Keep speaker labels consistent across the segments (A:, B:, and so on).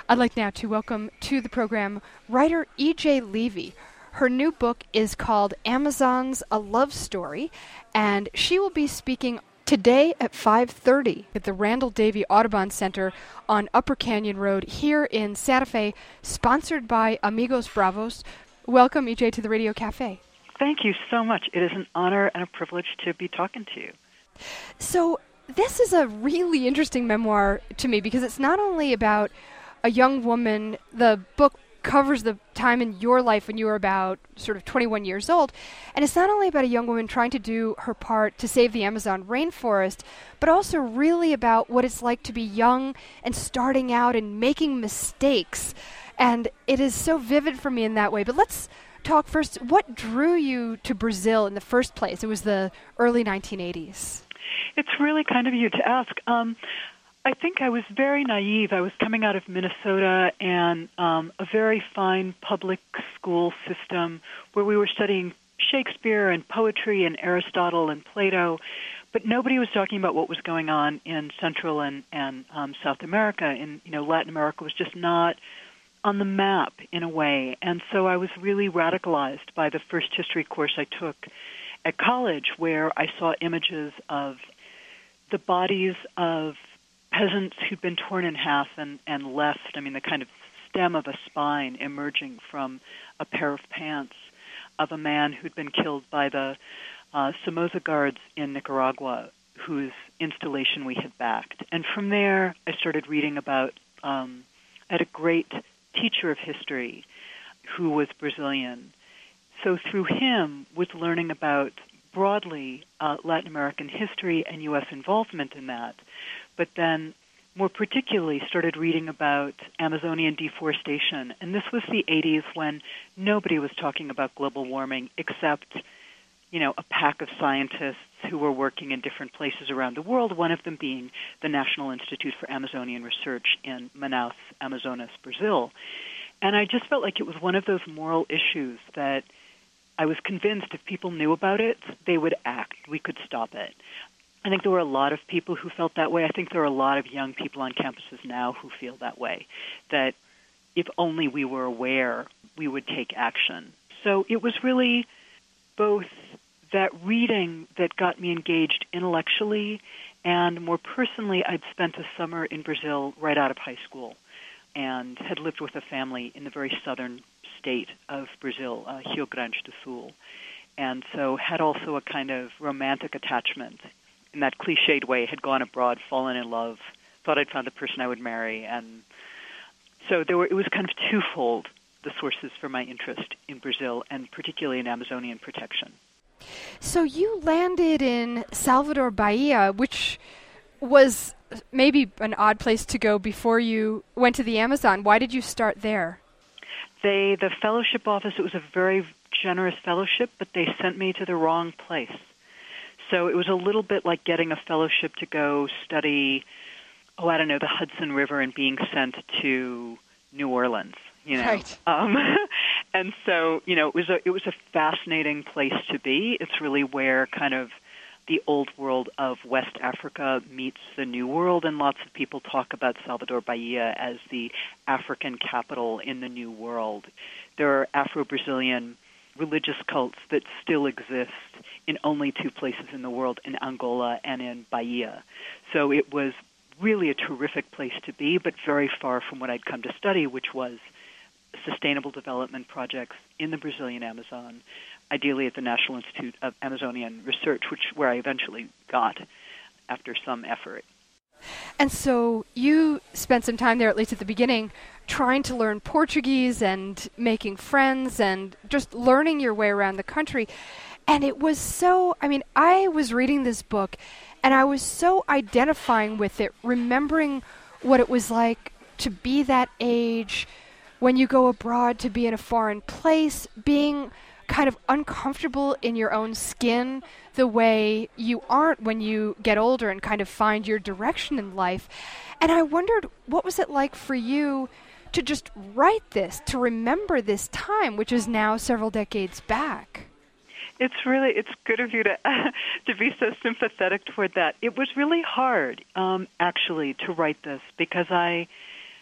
A: I'd like now to welcome to the program writer E.J. Levy. Her new book is called Amazons, A Love Story, and she will be speaking today at 5:30 at the Randall Davey Audubon Center on Upper Canyon Road here in Santa Fe, sponsored by Amigos Bravos. Welcome, E.J., to the Radio Cafe.
B: Thank you so much. It is an honor and a privilege to be talking to you.
A: So this is a really interesting memoir to me because it's not only about a young woman. The book covers the time in your life when you were about sort of 21 years old. And it's not only about a young woman trying to do her part to save the Amazon rainforest, but also really about what it's like to be young and starting out and making mistakes. And it is so vivid for me in that way. But let's talk first. What drew you to Brazil in the first place? It was the early 1980s.
B: It's really kind of you to ask. I think I was very naive. I was coming out of Minnesota and a very fine public school system where we were studying Shakespeare and poetry and Aristotle and Plato, but nobody was talking about what was going on in Central and South America. And Latin America was just not on the map in a way. And so I was really radicalized by the first history course I took at college, where I saw images of the bodies of peasants who'd been torn in half and left, the kind of stem of a spine emerging from a pair of pants of a man who'd been killed by the Somoza guards in Nicaragua, whose installation we had backed. And from there, I started reading about, I had a great teacher of history who was Brazilian. So through him, was learning about broadly Latin American history and U.S. involvement in that, but then more particularly started reading about Amazonian deforestation. And this was the 80s when nobody was talking about global warming except, a pack of scientists who were working in different places around the world, one of them being the National Institute for Amazonian Research in Manaus, Amazonas, Brazil. And I just felt like it was one of those moral issues that I was convinced if people knew about it, they would act. We could stop it. I think there were a lot of people who felt that way. I think there are a lot of young people on campuses now who feel that way, that if only we were aware, we would take action. So it was really both that reading that got me engaged intellectually, and more personally, I'd spent a summer in Brazil right out of high school and had lived with a family in the very southern state of Brazil, Rio Grande do Sul. And so had also a kind of romantic attachment in that cliched way, had gone abroad, fallen in love, thought I'd found the person I would marry. And so it was kind of twofold, the sources for my interest in Brazil and particularly in Amazonian protection.
A: So you landed in Salvador, Bahia, which was maybe an odd place to go before you went to the Amazon. Why did you start there?
B: The fellowship office, it was a very generous fellowship, but they sent me to the wrong place. So it was a little bit like getting a fellowship to go study, the Hudson River and being sent to New Orleans,
A: Right.
B: And so, it was a fascinating place to be. It's really where kind of the old world of West Africa meets the New World, and lots of people talk about Salvador Bahia as the African capital in the New World. There are Afro-Brazilian religious cults that still exist in only two places in the world, in Angola and in Bahia. So it was really a terrific place to be, but very far from what I'd come to study, which was sustainable development projects in the Brazilian Amazon, ideally at the National Institute of Amazonian Research, where I eventually got after some effort.
A: And so you spent some time there, at least at the beginning, trying to learn Portuguese and making friends and just learning your way around the country. And it was so, I was reading this book and I was so identifying with it, remembering what it was like to be that age when you go abroad, to be in a foreign place, being kind of uncomfortable in your own skin the way you aren't when you get older and kind of find your direction in life. And I wondered, what was it like for you to just write this, to remember this time, which is now several decades back?
B: It's good of you to be so sympathetic toward that. It was really hard, actually, to write this because I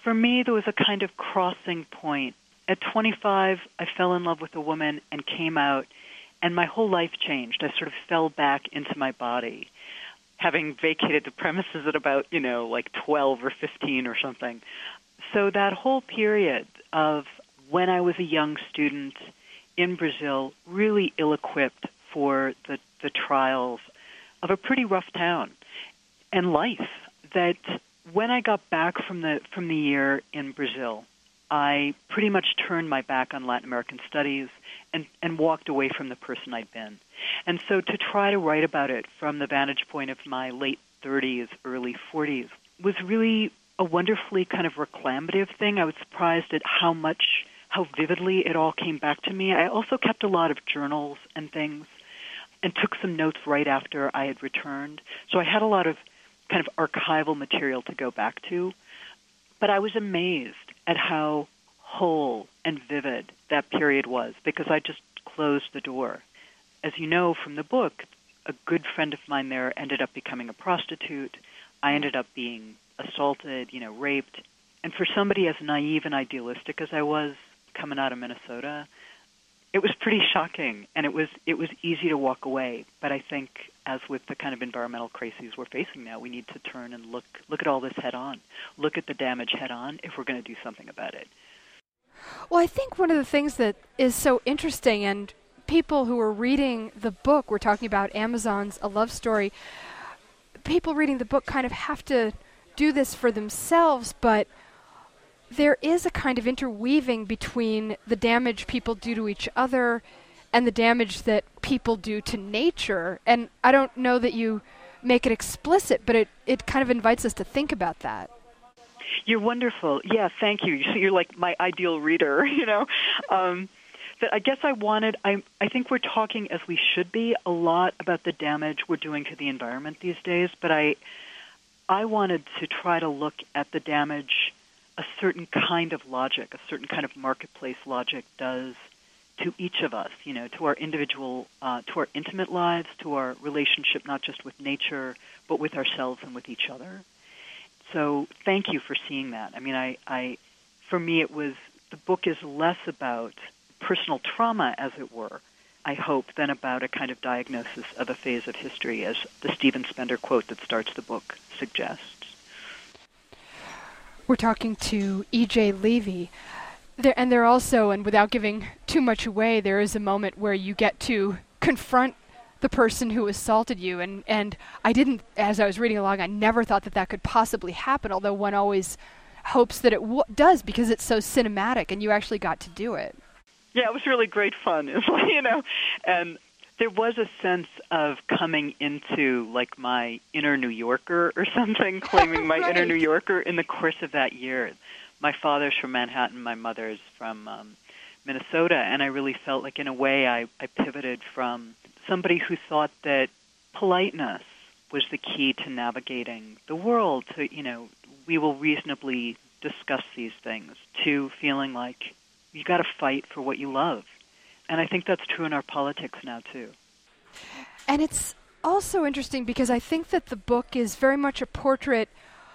B: for me, there was a kind of crossing point. At 25, I fell in love with a woman and came out, and my whole life changed. I sort of fell back into my body, having vacated the premises at about, like 12 or 15 or something. So that whole period of when I was a young student in Brazil, really ill-equipped for the trials of a pretty rough town and life, that when I got back from the year in Brazil, I pretty much turned my back on Latin American studies and walked away from the person I'd been. And so to try to write about it from the vantage point of my late 30s, early 40s was really a wonderfully kind of reclamative thing. I was surprised at how vividly it all came back to me. I also kept a lot of journals and things and took some notes right after I had returned. So I had a lot of kind of archival material to go back to. But I was amazed at how whole and vivid that period was because I just closed the door. As you know from the book, a good friend of mine there ended up becoming a prostitute. I ended up being assaulted, raped. And for somebody as naive and idealistic as I was coming out of Minnesota, it was pretty shocking, and it was easy to walk away. But I think, as with the kind of environmental crises we're facing now, we need to turn and look at all this head on, look at the damage head on if we're going to do something about it.
A: Well, I think one of the things that is so interesting, and people who are reading the book, we're talking about Amazon's A Love Story, people reading the book kind of have to do this for themselves, but there is a kind of interweaving between the damage people do to each other and the damage that people do to nature. And I don't know that you make it explicit, but it kind of invites us to think about that.
B: You're wonderful. Yeah, thank you. You're like my ideal reader, That I guess I think we're talking, as we should be, a lot about the damage we're doing to the environment these days, but I wanted to try to look at the damage a certain kind of logic, a certain kind of marketplace logic does to each of us, to our individual, to our intimate lives, to our relationship not just with nature, but with ourselves and with each other. So thank you for seeing that. I mean, for me, the book is less about personal trauma, as it were, I hope, than about a kind of diagnosis of a phase of history, as the Stephen Spender quote that starts the book suggests.
A: We're talking to E.J. Levy. There also, and without giving too much away, there is a moment where you get to confront the person who assaulted you. And I didn't, as I was reading along, I never thought that could possibly happen, although one always hopes that it does because it's so cinematic, and you actually got to do it.
B: Yeah, it was really great fun, and there was a sense of coming into, like, my inner New Yorker or something, claiming my inner New Yorker in the course of that year. My father's from Manhattan, my mother's from Minnesota, and I really felt like, in a way, I pivoted from somebody who thought that politeness was the key to navigating the world, to, we will reasonably discuss these things, to feeling like you got to fight for what you love. And I think that's true in our politics now, too.
A: And it's also interesting because I think that the book is very much a portrait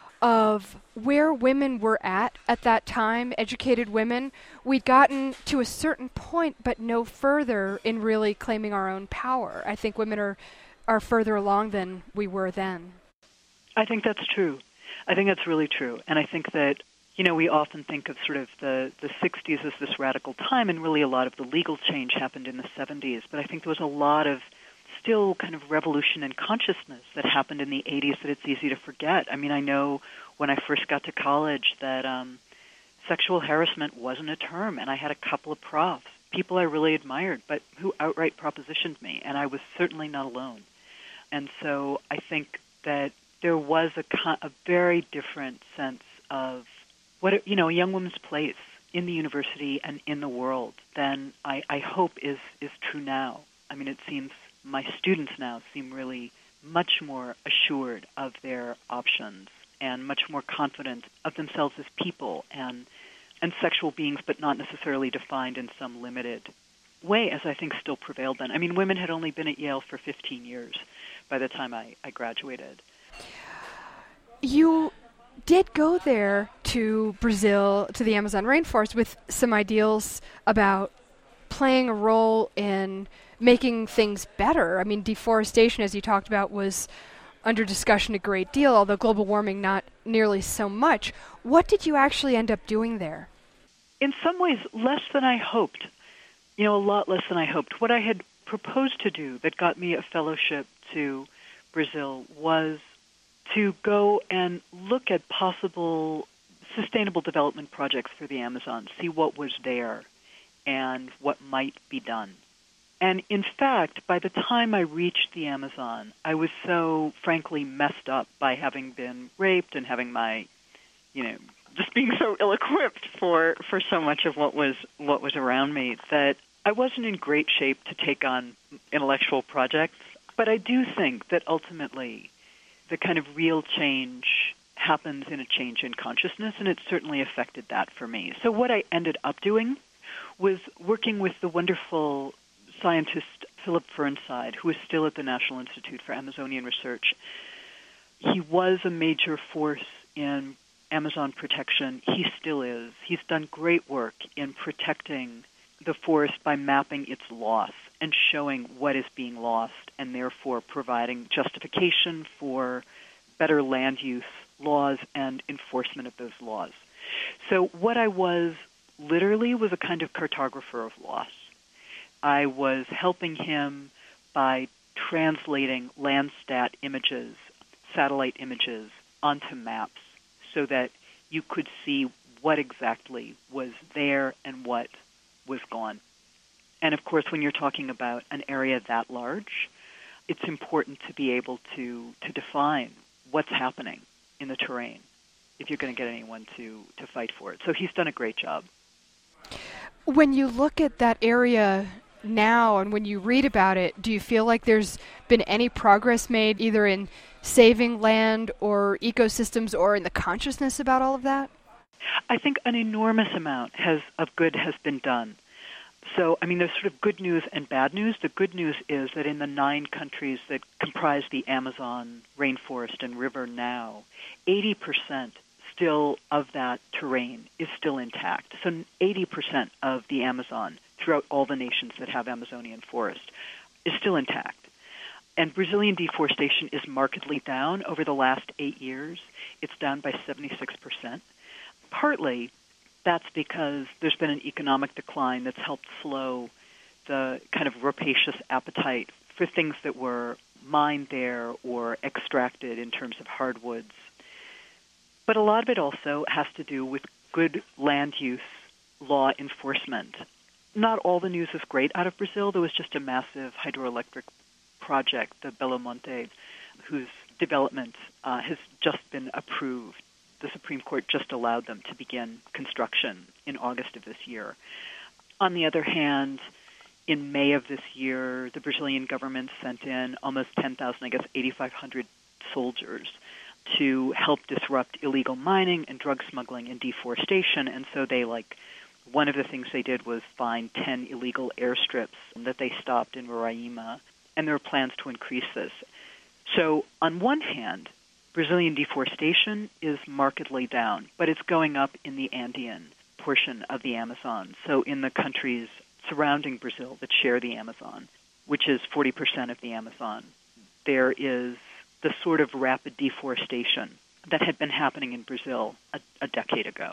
A: of where women were at that time, educated women. We'd gotten to a certain point, but no further in really claiming our own power. I think women are further along than we were then.
B: I think that's true. I think that's really true. And I think that we often think of sort of the 60s as this radical time, and really a lot of the legal change happened in the 70s. But I think there was a lot of still kind of revolution in consciousness that happened in the 80s that it's easy to forget. I mean, I know when I first got to college that sexual harassment wasn't a term, and I had a couple of profs, people I really admired, but who outright propositioned me, and I was certainly not alone. And so I think that there was a very different sense of what a young woman's place in the university and in the world than I hope is true now. I mean, it seems my students now seem really much more assured of their options and much more confident of themselves as people and sexual beings, but not necessarily defined in some limited way, as I think still prevailed then. I mean, women had only been at Yale for 15 years by the time I graduated.
A: You did go there to Brazil, to the Amazon rainforest, with some ideals about playing a role in making things better. I mean, deforestation, as you talked about, was under discussion a great deal, although global warming not nearly so much. What did you actually end up doing there?
B: In some ways, less than I hoped. A lot less than I hoped. What I had proposed to do that got me a fellowship to Brazil was to go and look at possible sustainable development projects for the Amazon, see what was there and what might be done. And in fact, by the time I reached the Amazon, I was so frankly messed up by having been raped and having my, just being so ill-equipped for so much of what was around me that I wasn't in great shape to take on intellectual projects. But I do think that ultimately the kind of real change happens in a change in consciousness, and it certainly affected that for me. So what I ended up doing was working with the wonderful scientist Philip Fernside, who is still at the National Institute for Amazonian Research. He was a major force in Amazon protection. He still is. He's done great work in protecting the forest by mapping its loss and showing what is being lost, and therefore providing justification for better land use laws and enforcement of those laws. So what I was literally was a kind of cartographer of loss. I was helping him by translating Landsat images, satellite images, onto maps so that you could see what exactly was there and what was gone. And of course, when you're talking about an area that large, it's important to be able to define what's happening in the terrain if you're going to get anyone to fight for it. So he's done a great job.
A: When you look at that area now and when you read about it, do you feel like there's been any progress made either in saving land or ecosystems or in the consciousness about all of that?
B: I think an enormous amount of good has been done. So, there's sort of good news and bad news. The good news is that in the 9 countries that comprise the Amazon rainforest and river now, 80% still of that terrain is still intact. So 80% of the Amazon throughout all the nations that have Amazonian forest is still intact. And Brazilian deforestation is markedly down over the last 8 years. It's down by 76%. Partly, that's because there's been an economic decline that's helped slow the kind of rapacious appetite for things that were mined there or extracted in terms of hardwoods. But a lot of it also has to do with good land use law enforcement. Not all the news is great out of Brazil. There was just a massive hydroelectric project, the Belo Monte, whose development has just been approved. The Supreme Court just allowed them to begin construction in August of this year. On the other hand, in May of this year, the Brazilian government sent in almost 10,000, 8,500 soldiers to help disrupt illegal mining and drug smuggling and deforestation. And so one of the things they did was find 10 illegal airstrips that they stopped in Roraima, and there are plans to increase this. So on one hand, Brazilian deforestation is markedly down, but it's going up in the Andean portion of the Amazon. So in the countries surrounding Brazil that share the Amazon, which is 40% of the Amazon, there is the sort of rapid deforestation that had been happening in Brazil a decade ago.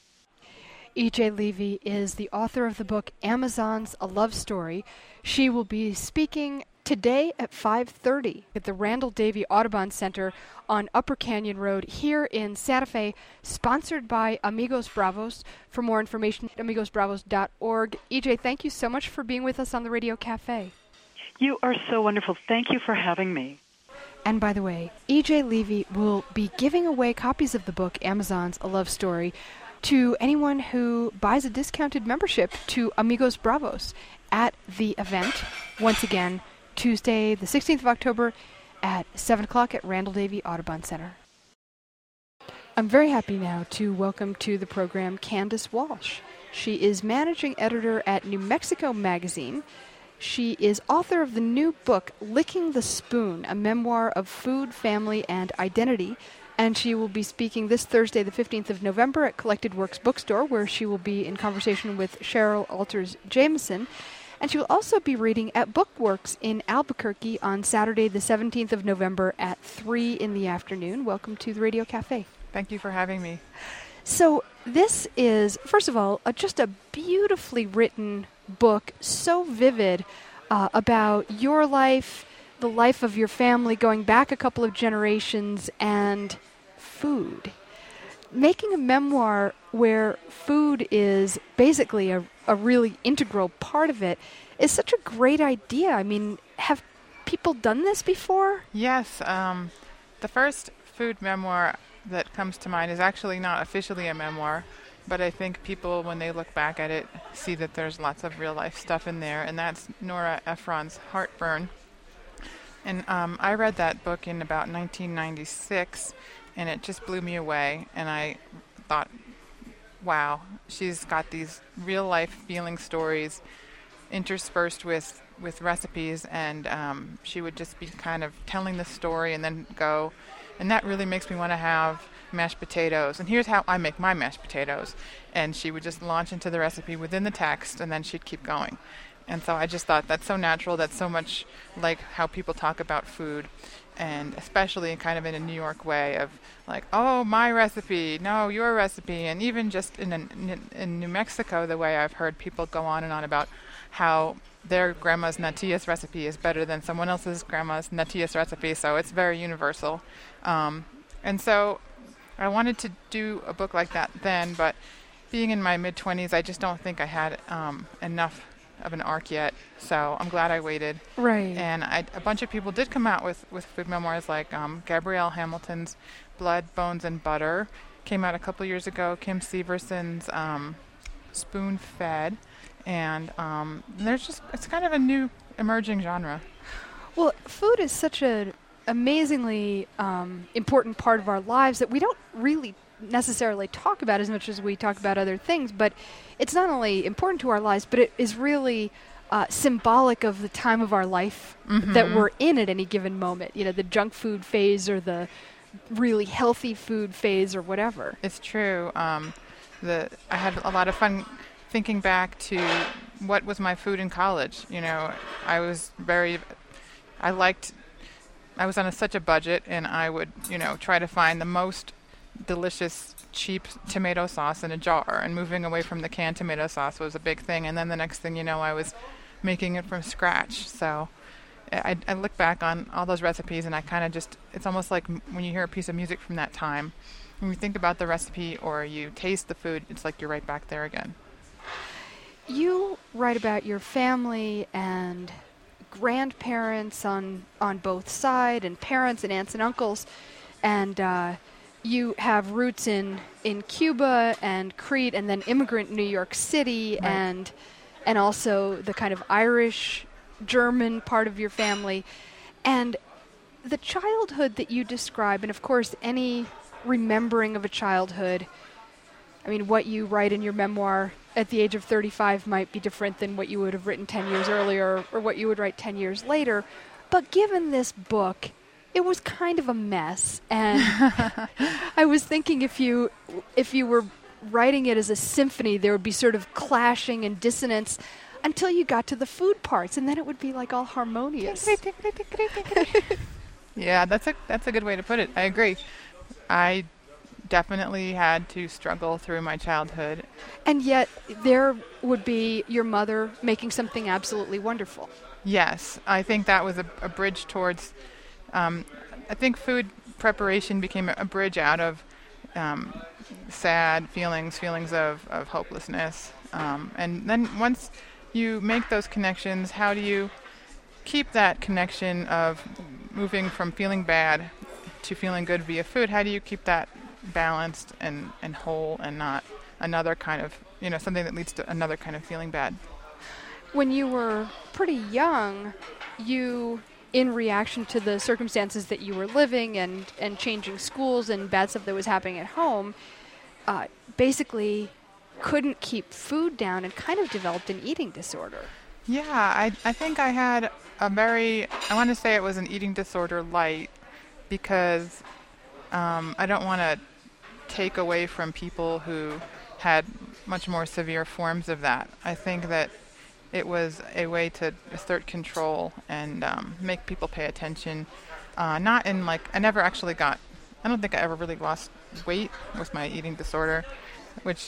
A: E.J. Levy is the author of the book Amazons, A Love Story. She will be speaking today at 5:30 at the Randall Davey Audubon Center on Upper Canyon Road here in Santa Fe, sponsored by Amigos Bravos. For more information, amigosbravos.org. E.J., thank you so much for being with us on the Radio Cafe.
B: You are so wonderful. Thank you for having me.
A: And by the way, E.J. Levy will be giving away copies of the book Amazons, A Love Story to anyone who buys a discounted membership to Amigos Bravos at the event, once again, Tuesday, the 16th of October at 7 o'clock at Randall Davey Audubon Center. I'm very happy now to welcome to the program Candace Walsh. She is managing editor at New Mexico Magazine. She is author of the new book, Licking the Spoon, a memoir of food, family, and identity, And she will be speaking this Thursday, the 15th of November, at Collected Works Bookstore, where she will be in conversation with Cheryl Alters Jameson. And she will also be reading at Bookworks in Albuquerque on Saturday, the 17th of November at 3 in the afternoon. Welcome to the Radio Cafe.
C: Thank you for having me.
A: So this is, first of all, just a beautifully written book, so vivid, about your life, the life of your family, going back a couple of generations, and food. Making a memoir where food is basically a really integral part of it is such a great idea. I mean, have people done this before?
C: Yes. The first food memoir that comes to mind is actually not officially a memoir, but I think people, when they look back at it, see that there's lots of real-life stuff in there, and that's Nora Ephron's Heartburn. And I read that book in about 1996, and it just blew me away, and I thought, wow, she's got these real-life feeling stories interspersed with recipes, and she would just be kind of telling the story and then go, and that really makes me want to have mashed potatoes, and here's how I make my mashed potatoes. And she would just launch into the recipe within the text, and then she'd keep going. And so I just thought that's so natural, that's so much like how people talk about food, and especially kind of in a New York way of like, oh, my recipe, no, your recipe. And even just in New Mexico, the way I've heard people go on and on about how their grandma's natillas recipe is better than someone else's grandma's natillas recipe, so it's very universal. And so I wanted to do a book like that then, but being in my mid-20s, I just don't think I had enough of an arc yet, so I'm glad I waited.
A: Right.
C: And a bunch of people did come out with food memoirs, like Gabrielle Hamilton's Blood, Bones, and Butter came out a couple years ago, Kim Severson's Spoon Fed, and it's kind of a new emerging genre.
A: Well, food is such an amazingly important part of our lives that we don't really necessarily talk about as much as we talk about other things, but it's not only important to our lives, but it is really symbolic of the time of our life that we're in at any given moment. You know, the junk food phase or the really healthy food phase or whatever. It's
C: true. I had a lot of fun thinking back to what was my food in college. You know, I was on such a budget, and I would, try to find the most delicious, cheap tomato sauce in a jar, and moving away from the canned tomato sauce was a big thing. And then the next thing you know, I was making it from scratch. So I look back on all those recipes, and I kind of just, it's almost like when you hear a piece of music from that time, when you think about the recipe or you taste the food, it's like you're right back there again.
A: You write about your family and grandparents on both sides, and parents and aunts and uncles, and you have roots in Cuba and Crete, and then immigrant New York City, right. and also the kind of Irish German part of your family, and the childhood that you describe, and of course any remembering of a childhood. I mean, what you write in your memoir at the age of 35 might be different than what you would have written 10 years earlier or what you would write 10 years later. But given this book, it was kind of a mess. And I was thinking if you were writing it as a symphony, there would be sort of clashing and dissonance until you got to the food parts, and then it would be like all harmonious.
C: Yeah, that's a good way to put it. I agree. I definitely had to struggle through my childhood.
A: And yet there would be your mother making something absolutely wonderful.
C: Yes, I think that was a bridge towards, I think food preparation became a bridge out of sad feelings of hopelessness. And then once you make those connections, how do you keep that connection of moving from feeling bad to feeling good via food? How do you keep that balanced and whole, and not another kind of, something that leads to another kind of feeling bad?
A: When you were pretty young, you, in reaction to the circumstances that you were living and changing schools and bad stuff that was happening at home, basically couldn't keep food down and kind of developed an eating disorder.
C: Yeah, I think I had I want to say it was an eating disorder light, because I don't want to take away from people who had much more severe forms of that. I think that it was a way to assert control and make people pay attention. Not in like, I don't think I ever really lost weight with my eating disorder, which,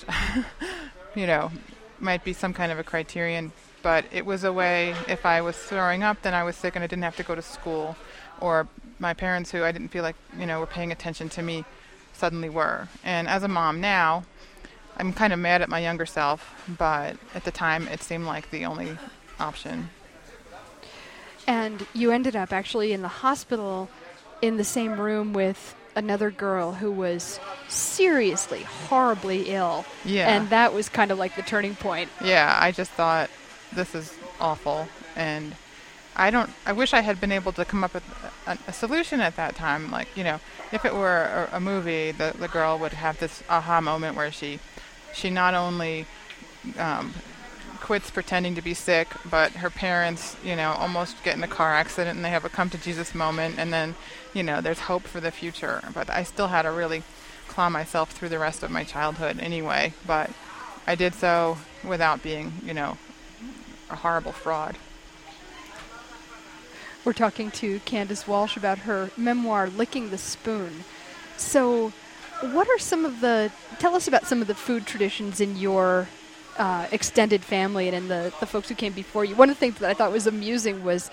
C: might be some kind of a criterion. But it was a way, if I was throwing up, then I was sick and I didn't have to go to school. Or my parents, who I didn't feel like, were paying attention to me, suddenly were. And as a mom now, I'm kind of mad at my younger self, but at the time it seemed like the only option.
A: And you ended up actually in the hospital in the same room with another girl who was seriously, horribly ill.
C: Yeah.
A: And that was kind of like the turning point.
C: Yeah, I just thought, this is awful. And I wish I had been able to come up with a solution at that time. Like, if it were a movie, the girl would have this aha moment where she not only quits pretending to be sick, but her parents, almost get in a car accident and they have a come to Jesus moment, and then, there's hope for the future. But I still had to really claw myself through the rest of my childhood anyway, but I did so without being, a horrible fraud.
A: We're talking to Candace Walsh about her memoir, Licking the Spoon. So what are tell us about some of the food traditions in your extended family and in the folks who came before you. One of the things that I thought was amusing was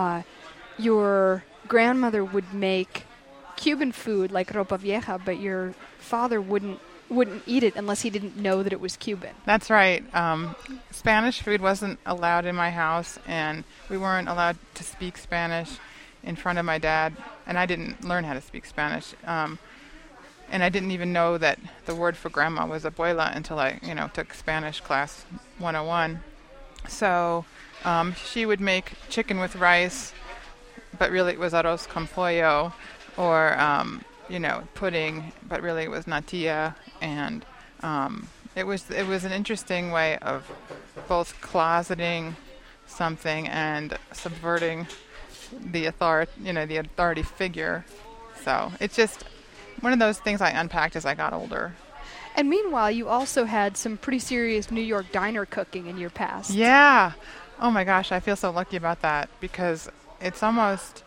A: your grandmother would make Cuban food like ropa vieja, but your father wouldn't eat it unless he didn't know that it was Cuban.
C: That's right. Spanish food wasn't allowed in my house, and we weren't allowed to speak Spanish in front of my dad, and I didn't learn how to speak Spanish. And I didn't even know that the word for grandma was abuela until I, took Spanish class 101. So she would make chicken with rice, but really it was arroz con pollo, or pudding, but really it was natilla. And it was an interesting way of both closeting something and subverting the authority figure. So it's just one of those things I unpacked as I got older.
A: And meanwhile, you also had some pretty serious New York diner cooking in your past.
C: Yeah. Oh my gosh, I feel so lucky about that, because it's almost,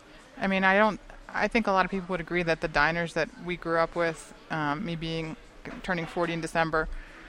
C: I think a lot of people would agree that the diners that we grew up with, me turning 40 in December,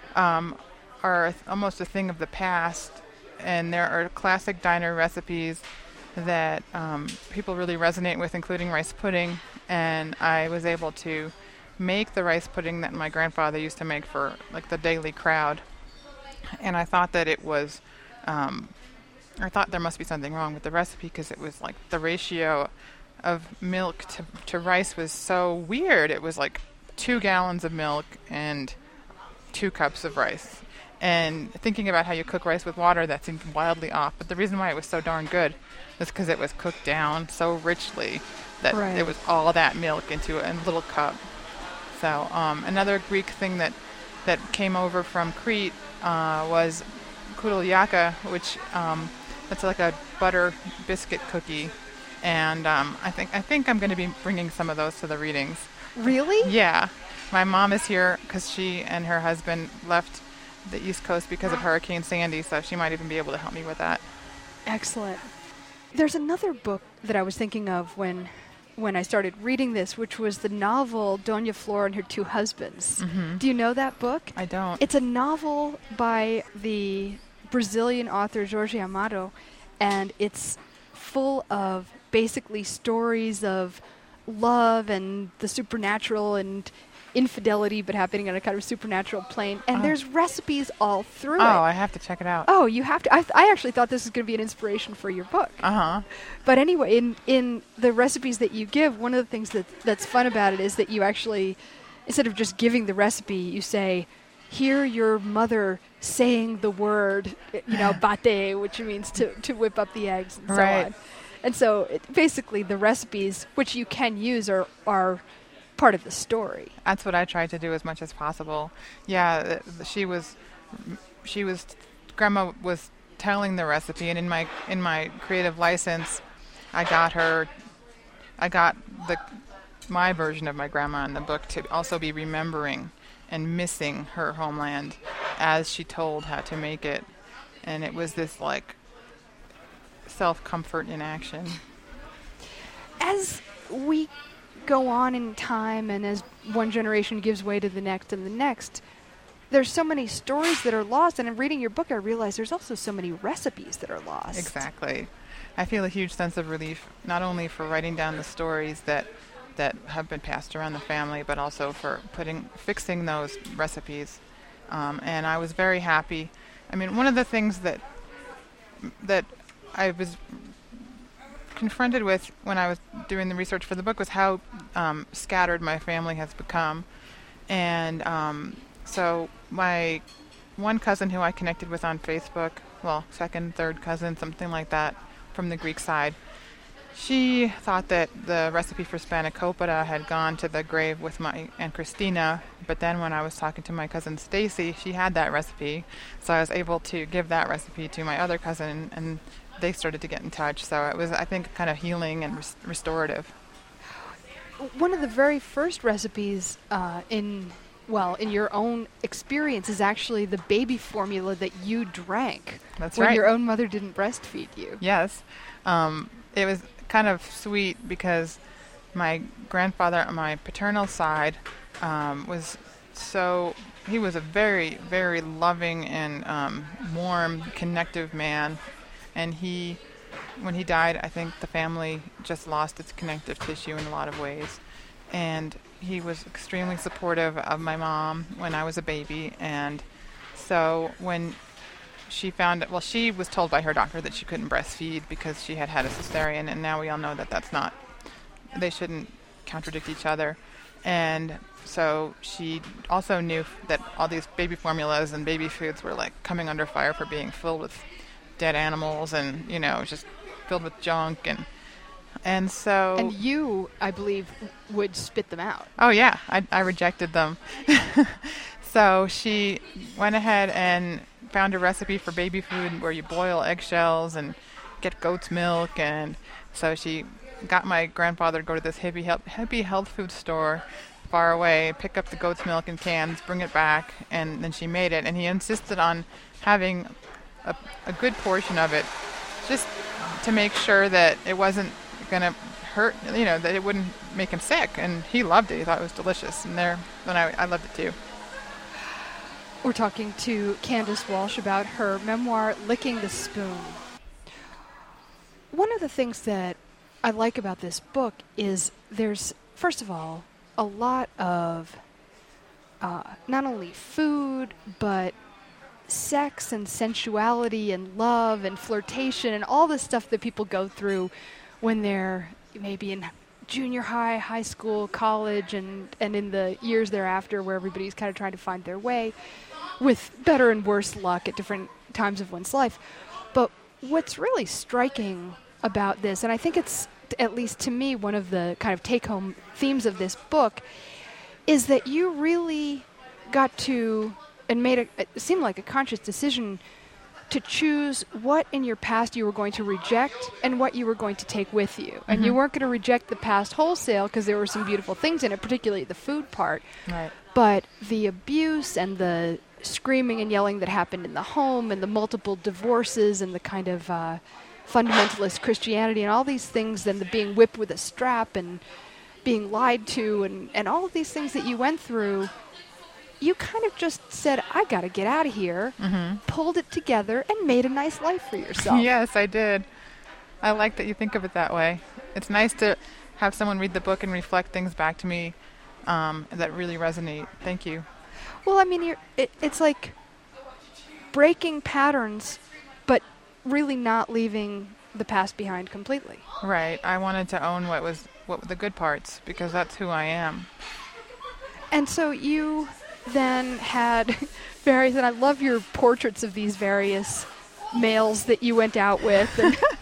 C: are almost a thing of the past. And there are classic diner recipes that people really resonate with, including rice pudding. And I was able to make the rice pudding that my grandfather used to make for like the daily crowd. And I thought that it was, I thought there must be something wrong with the recipe, because it was like the ratio of milk to rice was so weird. It was like 2 gallons of milk and 2 cups of rice. And thinking about how you cook rice with water, that seemed wildly off. But the reason why it was so darn good was because it was cooked down so richly that it was all that milk into a little cup. So another Greek thing that came over from Crete was kourouliaka, which that's like a butter biscuit cookie. And I think I'm going to be bringing some of those to the readings.
A: Really?
C: Yeah. My mom is here because she and her husband left the East Coast because of Hurricane Sandy, so she might even be able to help me with that.
A: Excellent. There's another book that I was thinking of when I started reading this, which was the novel Dona Flor and Her Two Husbands.
C: Mm-hmm.
A: Do you know that book?
C: I don't.
A: It's a novel by the Brazilian author Jorge Amado, and it's full of basically stories of love and the supernatural and infidelity, but happening on a kind of supernatural plane. And there's recipes all through it.
C: Oh, I have to check it out.
A: Oh, you have to. I actually thought this was going to be an inspiration for your book.
C: Uh-huh.
A: But anyway, in the recipes that you give, one of the things that's fun about it is that you actually, instead of just giving the recipe, you say, hear your mother saying the word, bate, which means to whip up the eggs and so on. And so basically the recipes, which you can use, are part of the story.
C: That's what I tried to do as much as possible. Yeah, Grandma was telling the recipe, and in my creative license, I got the my version of my grandma in the book to also be remembering and missing her homeland as she told how to make it. And it was this like self-comfort in action.
A: As we go on in time and as one generation gives way to the next and the next, there's so many stories that are lost. And in reading your book, I realize there's also so many recipes that are lost.
C: Exactly. I feel a huge sense of relief, not only for writing down the stories that have been passed around the family, but also for fixing those recipes. And I was very happy. I mean, one of the things that I was confronted with when I was doing the research for the book was how scattered my family has become. And so my one cousin who I connected with on Facebook, well, second, third cousin, something like that, from the Greek side, she thought that the recipe for spanakopita had gone to the grave with my Aunt Christina, but then when I was talking to my cousin Stacy, she had that recipe, so I was able to give that recipe to my other cousin, and they started to get in touch. So it was, I think, kind of healing and restorative.
A: One of the very first recipes in your own experience is actually the baby formula that you drank.
C: That's
A: when
C: right.
A: your own mother didn't breastfeed you.
C: Yes. It was kind of sweet because my grandfather on my paternal side he was a very, very loving and warm, connective man. And when he died, I think the family just lost its connective tissue in a lot of ways. And he was extremely supportive of my mom when I was a baby. And so when she she was told by her doctor that she couldn't breastfeed because she had a cesarean, and now we all know that they shouldn't contradict each other. And so she also knew that all these baby formulas and baby foods were like coming under fire for being filled with dead animals and, just filled with junk. And so...
A: And you, I believe, would spit them out.
C: Oh, yeah. I rejected them. So she went ahead and found a recipe for baby food where you boil eggshells and get goat's milk. And so she got my grandfather to go to this hippie health food store far away, pick up the goat's milk in cans, bring it back, and then she made it. And he insisted on having a good portion of it just to make sure that it wasn't going to hurt, that it wouldn't make him sick. And he loved it. He thought it was delicious. And I loved it too.
A: We're talking to Candace Walsh about her memoir, Licking the Spoon. One of the things that I like about this book is there's, first of all, a lot of not only food, but sex and sensuality and love and flirtation and all the stuff that people go through when they're maybe in junior high, high school, college, and in the years thereafter where everybody's kind of trying to find their way with better and worse luck at different times of one's life. But what's really striking about this, and I think it's, at least to me, one of the kind of take-home themes of this book, is that you really got to, and made it seem like a conscious decision to choose what in your past you were going to reject and what you were going to take with you. Mm-hmm. And you weren't going to reject the past wholesale because there were some beautiful things in it, particularly the food part.
C: Right.
A: But the abuse and the screaming and yelling that happened in the home and the multiple divorces and the kind of fundamentalist Christianity and all these things, and the being whipped with a strap and being lied to and all of these things that you went through, you kind of just said, I got to get out of here, pulled it together, and made a nice life for yourself.
C: Yes, I did. I like that you think of it that way. It's nice to have someone read the book and reflect things back to me that really resonate. Thank you.
A: Well, I mean, it's like breaking patterns, but really not leaving the past behind completely.
C: Right. I wanted to own what were the good parts, because that's who I am.
A: And so you then had various, and I love your portraits of these various males that you went out with,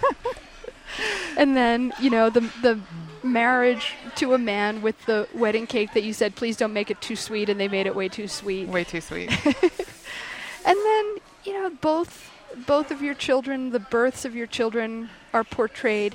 A: and then, the marriage to a man with the wedding cake that you said, please don't make it too sweet, and they made it way too sweet.
C: Way too sweet.
A: And then, both of your children, the births of your children are portrayed.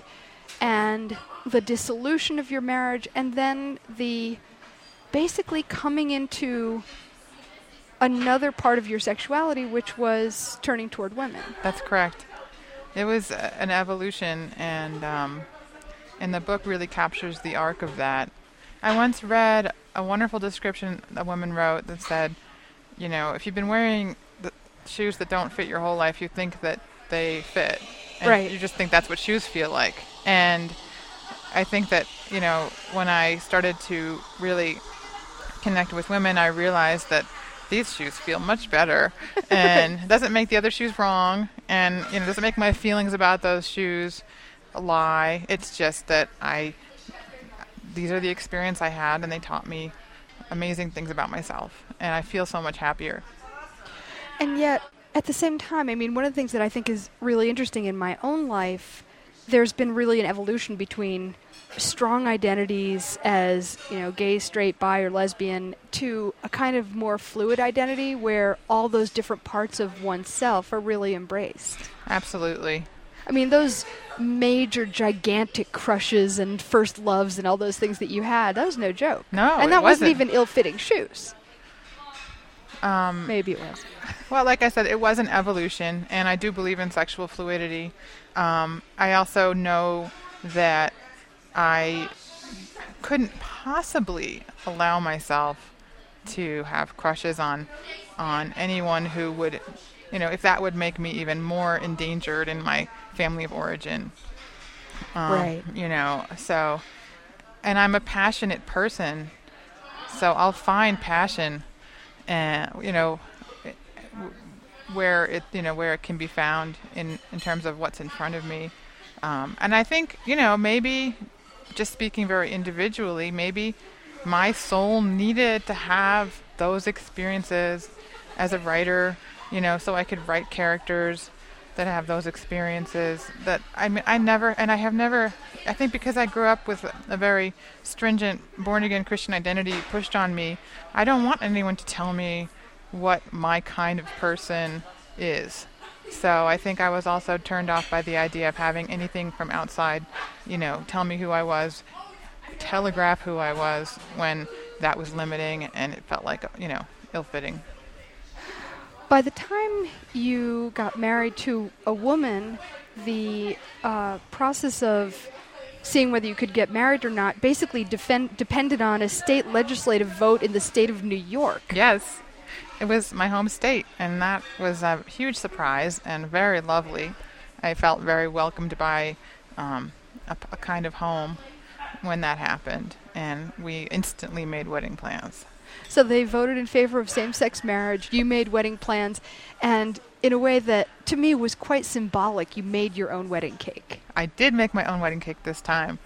A: and the dissolution of your marriage, and then the basically coming into another part of your sexuality, which was turning toward women.
C: That's correct. It was an evolution, and the book really captures the arc of that. I once read a wonderful description a woman wrote that said, if you've been wearing the shoes that don't fit your whole life, you think that they fit. And
A: right.
C: You just think that's what shoes feel like. And I think that, when I started to really connect with women, I realized that these shoes feel much better, and it doesn't make the other shoes wrong, and doesn't make my feelings about those shoes a lie. It's just that these are the experience I had, and they taught me amazing things about myself, and I feel so much happier.
A: And yet, at the same time, one of the things that I think is really interesting in my own life, there's been really an evolution between strong identities as, gay, straight, bi, or lesbian, to a kind of more fluid identity where all those different parts of oneself are really embraced.
C: Absolutely.
A: Those major, gigantic crushes and first loves and all those things that you had, that was no joke.
C: No,
A: and that
C: wasn't
A: even ill-fitting shoes. Maybe it was.
C: Well, like I said, it was an evolution, and I do believe in sexual fluidity. I also know that I couldn't possibly allow myself to have crushes on anyone who would, if that would make me even more endangered in my family of origin.
A: Right.
C: So, and I'm a passionate person, so I'll find passion, and where it can be found in terms of what's in front of me. And I think, maybe, just speaking very individually, maybe my soul needed to have those experiences as a writer, so I could write characters that have those experiences that I think because I grew up with a very stringent born-again Christian identity pushed on me, I don't want anyone to tell me what my kind of person is. So I think I was also turned off by the idea of having anything from outside, tell me who I was, telegraph who I was, when that was limiting and it felt like, ill-fitting.
A: By the time you got married to a woman, the process of seeing whether you could get married or not basically depended on a state legislative vote in the state of New York.
C: Yes. It was my home state, and that was a huge surprise and very lovely. I felt very welcomed by a kind of home when that happened, and we instantly made wedding plans.
A: So they voted in favor of same-sex marriage, you made wedding plans, and in a way that, to me, was quite symbolic, you made your own wedding cake.
C: I did make my own wedding cake this time.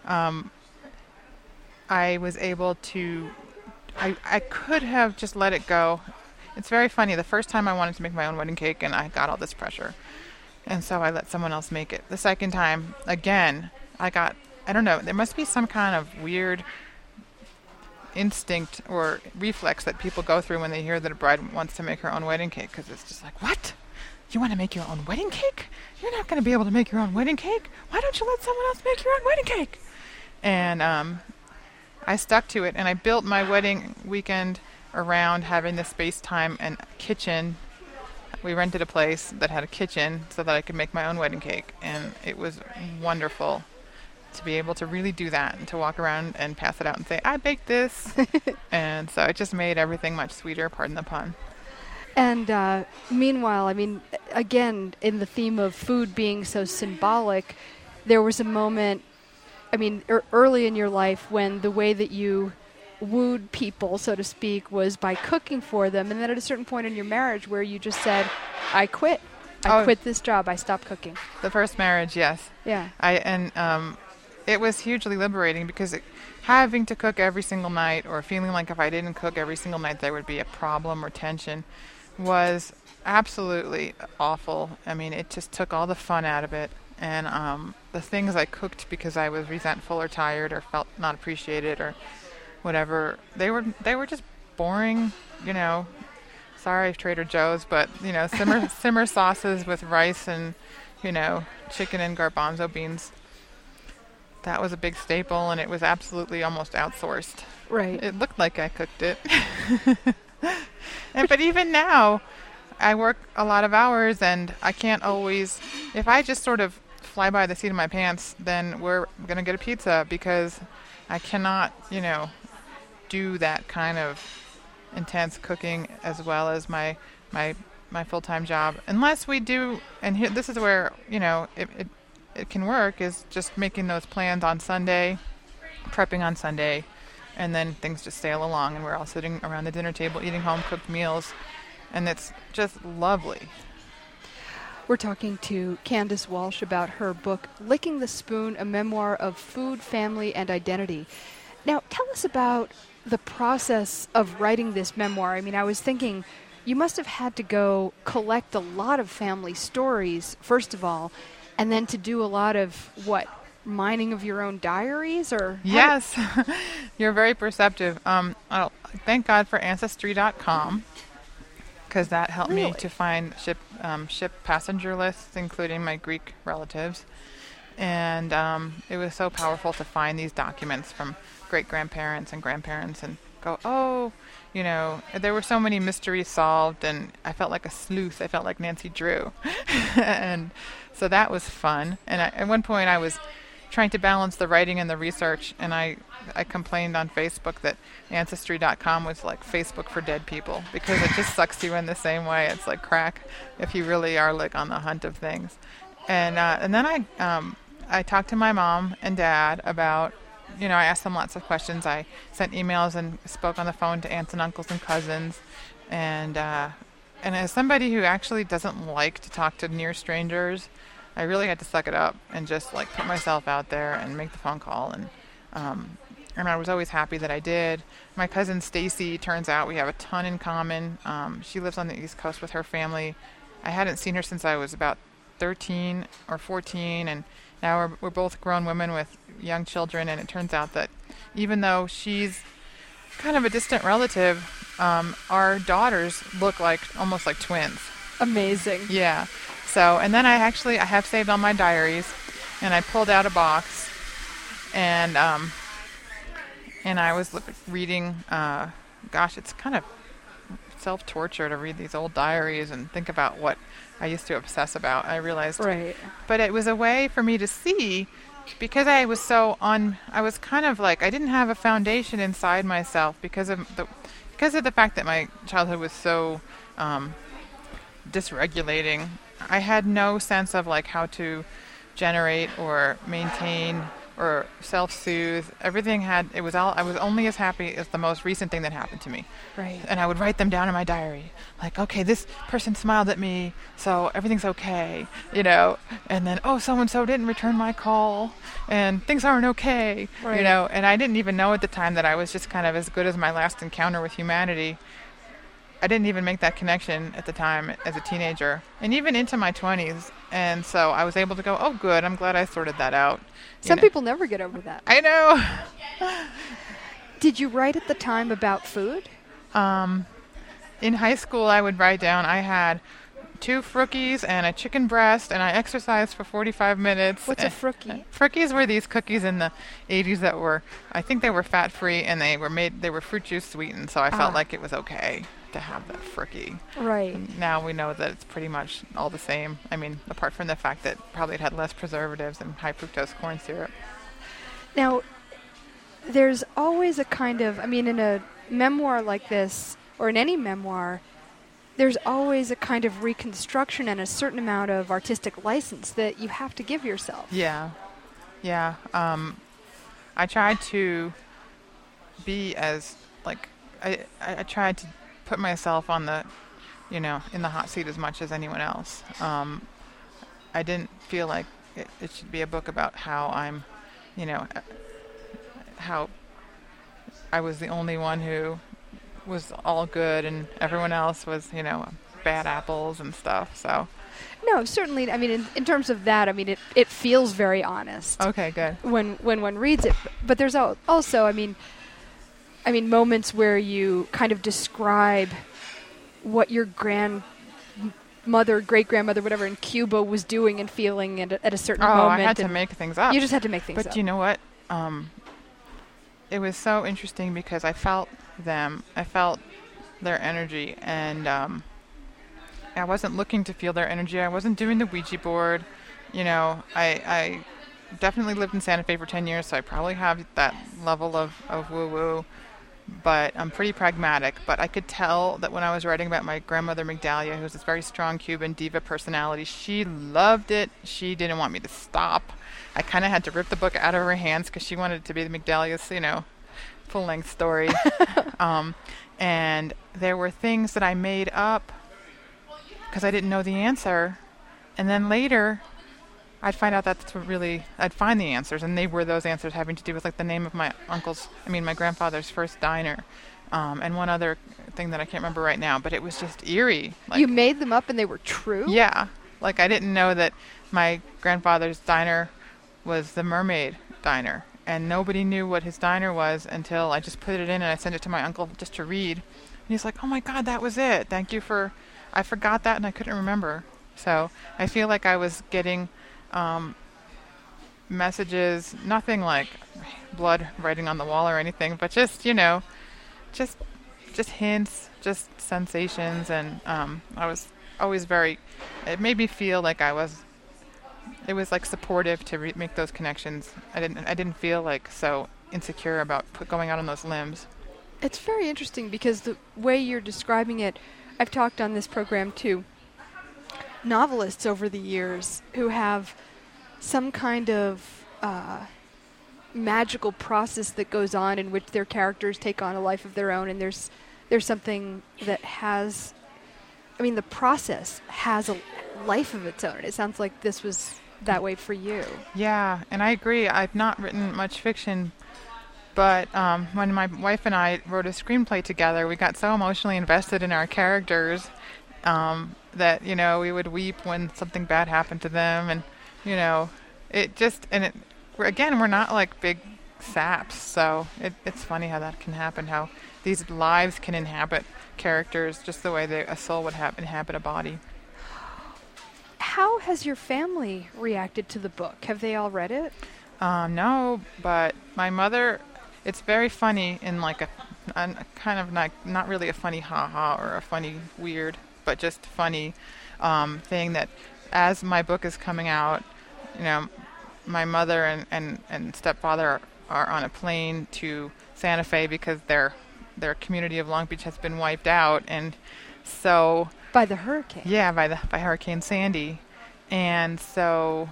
C: I was able to... I could have just let it go. It's very funny. The first time I wanted to make my own wedding cake, and I got all this pressure. And so I let someone else make it. The second time, again, I don't know, there must be some kind of weird instinct or reflex that people go through when they hear that a bride wants to make her own wedding cake, because it's just like, what? You want to make your own wedding cake? You're not going to be able to make your own wedding cake? Why don't you let someone else make your own wedding cake? And I stuck to it, and I built my wedding weekend around having the space, time, and kitchen. We rented a place that had a kitchen so that I could make my own wedding cake, and it was wonderful to be able to really do that and to walk around and pass it out and say, I baked this. And so it just made everything much sweeter, pardon the pun.
A: And meanwhile, again, in the theme of food being so symbolic, there was a moment, early in your life when the way that you wooed people, so to speak, was by cooking for them, and then at a certain point in your marriage where you just said, I quit. I quit this job. I stopped cooking.
C: The first marriage, yes.
A: Yeah.
C: It was hugely liberating because having to cook every single night, or feeling like if I didn't cook every single night there would be a problem or tension, was absolutely awful. It just took all the fun out of it. And the things I cooked because I was resentful or tired or felt not appreciated or whatever, they were just boring, sorry Trader Joe's, but simmer sauces with rice and chicken and garbanzo beans. that was a big staple, and it was absolutely almost outsourced.
A: Right.
C: It looked like I cooked it. But even now, I work a lot of hours, and I can't always, if I just sort of fly by the seat of my pants, then we're going to get a pizza, because I cannot, do that kind of intense cooking as well as my full-time job, unless we do. And this is where it can work, is just making those plans on Sunday, prepping on Sunday, and then things just sail along, and we're all sitting around the dinner table eating home-cooked meals, and it's just lovely.
A: We're talking to Candace Walsh about her book, Licking the Spoon, a memoir of food, family, and identity. Now, tell us about the process of writing this memoir. I mean, I was thinking you must have had to go collect a lot of family stories, first of all, and then to do a lot of, mining of your own diaries? Or
C: Yes. You're very perceptive. Thank God for Ancestry.com, because that helped me to find ship passenger lists, including my Greek relatives. And it was so powerful to find these documents from great-grandparents and grandparents and go, there were so many mysteries solved, and I felt like a sleuth. I felt like Nancy Drew. And so that was fun. And at one point I was trying to balance the writing and the research, and I complained on Facebook that Ancestry.com was like Facebook for dead people, because it just sucks you in the same way. It's like crack if you really are like on the hunt of things. And then I talked to my mom and dad about, I asked them lots of questions. I sent emails and spoke on the phone to aunts and uncles and cousins. And as somebody who actually doesn't like to talk to near strangers, I really had to suck it up and just like put myself out there and make the phone call. And I was always happy that I did. My cousin Stacy, turns out we have a ton in common. She lives on the East Coast with her family. I hadn't seen her since I was about 13 or 14, and now we're both grown women with young children, and it turns out that even though she's kind of a distant relative, our daughters look almost like twins.
A: Amazing.
C: Yeah. So, and then I have saved all my diaries, and I pulled out a box, and I was reading, it's kind of self-torture to read these old diaries and think about what I used to obsess about. I realized,
A: right.
C: But it was a way for me to see, because I was I was kind of like, I didn't have a foundation inside myself because of the fact that my childhood was so dysregulating. I had no sense of like how to generate or maintain or self-soothe. I was only as happy as the most recent thing that happened to me.
A: Right.
C: And I would write them down in my diary. Like, okay, this person smiled at me, so everything's okay, and then, so-and-so didn't return my call, and things aren't okay,
A: right.
C: And I didn't even know at the time that I was just kind of as good as my last encounter with humanity. I didn't even make that connection at the time as a teenager, and even into my 20s. And so I was able to go, oh, good, I'm glad I sorted that out.
A: Some people never get over that.
C: I know.
A: Did you write at the time about food?
C: In high school, I would write down, I had 2 Frookies and a chicken breast, and I exercised for 45 minutes.
A: What's a Frookie?
C: Frookies were these cookies in the 80s that I think they were fat-free, and they were fruit juice sweetened, so I felt like it was okay to have that Frookie.
A: Right.
C: And now we know that it's pretty much all the same. I mean, apart from the fact that probably it had less preservatives and high fructose corn syrup.
A: Now, there's always a kind of, in a memoir like this, or in any memoir, there's always a kind of reconstruction and a certain amount of artistic license that you have to give yourself.
C: Yeah. I tried to be as, I tried to put myself on the, in the hot seat as much as anyone else. I didn't feel like it should be a book about how I'm, how I was the only one who was all good and everyone else was, bad apples and stuff. So
A: no, certainly. In terms of that, it feels very honest.
C: Okay, good.
A: When one reads it, but there's also, moments where you kind of describe what your mother, great-grandmother, whatever, in Cuba was doing and feeling at a certain
C: Oh,
A: moment.
C: I had to make things up.
A: You just had to make things up.
C: But you know what? It was so interesting because I felt them. I felt their energy, and I wasn't looking to feel their energy. I wasn't doing the Ouija board. I definitely lived in Santa Fe for 10 years, so I probably have that level of woo-woo. But I'm pretty pragmatic. But I could tell that when I was writing about my grandmother Migdalia, who was this very strong Cuban diva personality, she loved it. She didn't want me to stop. I kind of had to rip the book out of her hands because she wanted it to be the Migdalia's, full-length story. And there were things that I made up because I didn't know the answer. And then later, I'd find out I'd find the answers, and they were those answers having to do with like the name of my grandfather's first diner, and one other thing that I can't remember right now, but it was just eerie.
A: You made them up and they were true?
C: Yeah. Like I didn't know that my grandfather's diner was the Mermaid Diner, and nobody knew what his diner was until I just put it in and I sent it to my uncle just to read. And he's like, "Oh my God, that was it. Thank you I forgot that and I couldn't remember." So I feel like I was getting messages, nothing like blood writing on the wall or anything, but just hints, just sensations, and I was always it made me feel like it was like supportive to make those connections. I didn't feel like so insecure about going out on those limbs.
A: It's very interesting because the way you're describing it, I've talked on this program to novelists over the years who have some kind of magical process that goes on in which their characters take on a life of their own, and there's something that the process has a life of its own. It sounds like this was that way for you. Yeah,
C: and I agree. I've not written much fiction, but when my wife and I wrote a screenplay together, we got so emotionally invested in our characters that we would weep when something bad happened to them, and we're not like big saps, so it's funny how that can happen, how these lives can inhabit characters just the way a soul would inhabit a body.
A: How has your family reacted to the book? Have they all read it?
C: No, but my mother, it's very funny in like a kind of not really a funny ha-ha or a funny weird, but just funny thing that as my book is coming out, my mother and stepfather are on a plane to Santa Fe because their community of Long Beach has been wiped out, and so
A: by the hurricane.
C: Yeah, by Hurricane Sandy, and so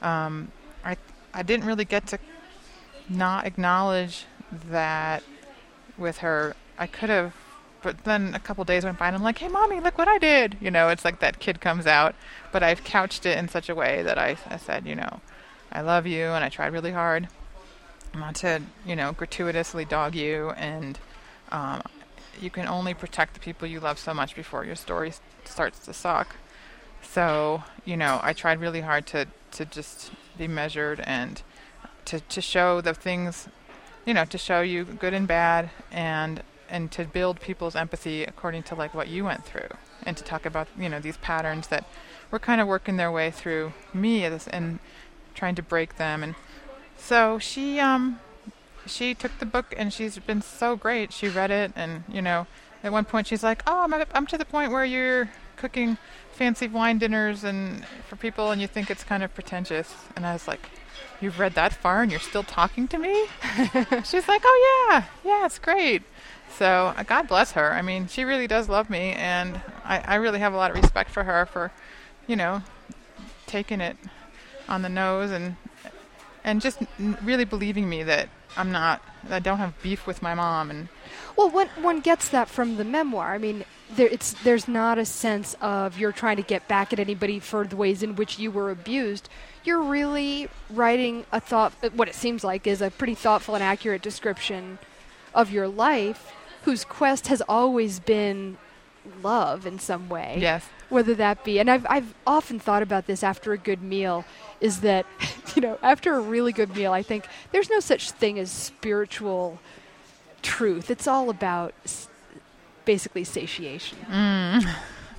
C: I didn't really get to not acknowledge that with her. I could have, but then a couple days went by and I'm like, "Hey, Mommy, look what I did!" It's like that kid comes out, but I've couched it in such a way that I said, I love you, and I tried really hard not to, gratuitously dog you, and you can only protect the people you love so much before your story starts to suck. So, I tried really hard to just be measured and to show the things, to show you good and bad, and to build people's empathy according to like what you went through, and to talk about, these patterns that were kind of working their way through me and trying to break them. And so she took the book and she's been so great. She read it, and at one point she's like, "Oh, I'm to the point where you're cooking fancy wine dinners and for people, and you think it's kind of pretentious." And I was like, "You've read that far and you're still talking to me?" She's like, "Oh yeah, it's great." So God bless her. I mean, she really does love me, and I really have a lot of respect for her for, taking it on the nose and just really believing me that I don't have beef with my mom. And
A: well, one gets that from the memoir. I mean, there's not a sense of you're trying to get back at anybody for the ways in which you were abused. You're really writing what it seems like is a pretty thoughtful and accurate description of your life, whose quest has always been love in some way.
C: Yes.
A: Whether that be, and I've often thought about this after a good meal, is that, after a really good meal, I think there's no such thing as spiritual truth. It's all about basically satiation.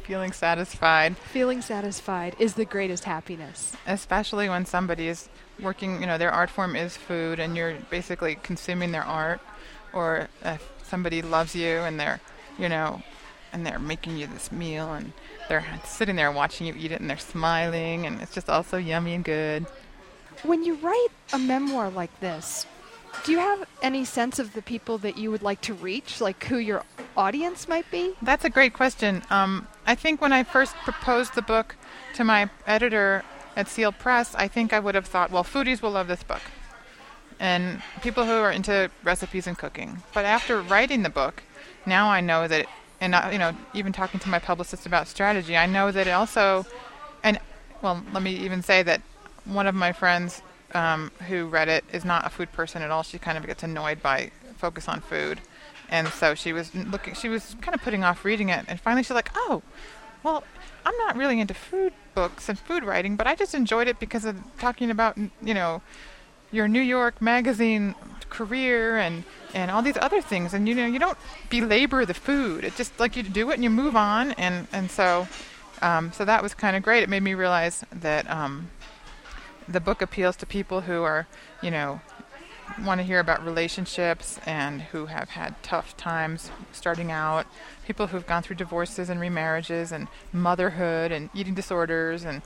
C: feeling satisfied.
A: Feeling satisfied is the greatest happiness.
C: Especially when somebody is working, their art form is food and you're basically consuming their art. Or if somebody loves you and they're making you this meal and they're sitting there watching you eat it and they're smiling and it's just all so yummy and good.
A: When you write a memoir like this, do you have any sense of the people that you would like to reach, like who your audience might be?
C: That's a great question. I think when I first proposed the book to my editor at Seal Press, I think I would have thought, well, foodies will love this book. And people who are into recipes and cooking. But after writing the book, now I know that, even talking to my publicist about strategy, I know that it also, let me even say that one of my friends who read it is not a food person at all. She kind of gets annoyed by focus on food. And so she was kind of putting off reading it. And finally she's like, oh, well, I'm not really into food books and food writing, but I just enjoyed it because of talking about, your New York Magazine career and all these other things. And, you don't belabor the food. It's just like you do it and you move on. And so that was kind of great. It made me realize that the book appeals to people who are, want to hear about relationships and who have had tough times starting out, people who've gone through divorces and remarriages and motherhood and eating disorders. And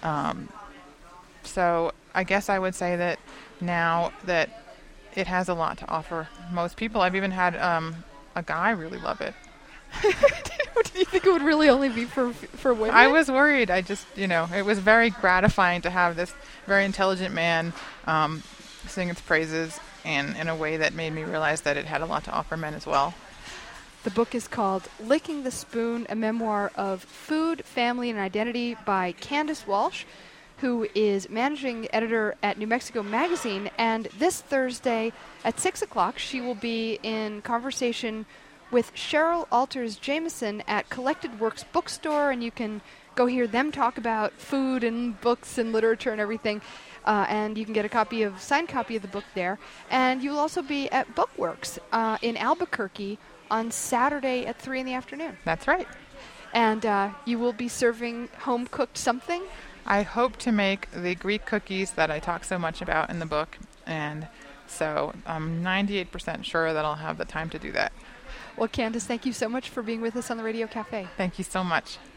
C: so I guess I would say that now that it has a lot to offer most people. I've even had a guy really love it.
A: Do you think it would really only be for women?
C: I was worried. I just, it was very gratifying to have this very intelligent man sing its praises and in a way that made me realize that it had a lot to offer men as well.
A: The book is called Licking the Spoon, a memoir of food, family, and identity by Candace Walsh, who is managing editor at New Mexico Magazine. And this Thursday at 6 o'clock, she will be in conversation with Cheryl Alters Jameson at Collected Works Bookstore, and you can go hear them talk about food and books and literature and everything. And you can get a signed copy of the book there. And you'll also be at Bookworks in Albuquerque on Saturday at 3 in the afternoon.
C: That's right.
A: And you will be serving home-cooked something?
C: I hope to make the Greek cookies that I talk so much about in the book. And so I'm 98% sure that I'll have the time to do that.
A: Well, Candace, thank you so much for being with us on the Radio Cafe.
C: Thank you so much.